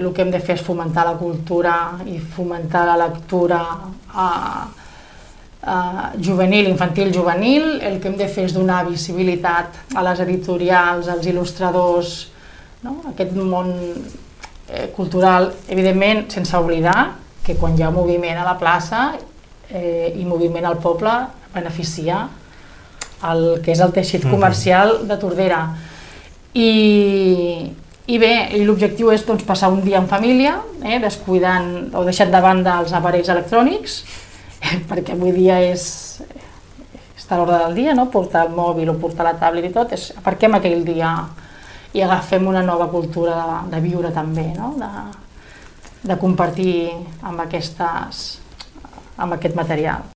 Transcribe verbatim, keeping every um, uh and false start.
el que hem de fer és fomentar la cultura i fomentar la lectura eh, eh, juvenil, infantil, juvenil. El que hem de fer és donar visibilitat a les editorials, als il·lustradors, no? Aquest món eh, cultural, evidentment, sense oblidar que quan hi ha moviment a la plaça eh, i moviment al poble, beneficia el que és el teixit comercial de Tordera. I, i bé, l'objectiu és doncs, passar un dia en família, eh, descuidant o deixant de banda els aparells electrònics, eh, perquè avui dia és, està a l'hora del dia, no? Portar el mòbil o portar la tablet i tot, és, aparquem aquell dia i agafem una nova cultura de, de viure també, no? de, de compartir amb, aquestes, amb aquest material.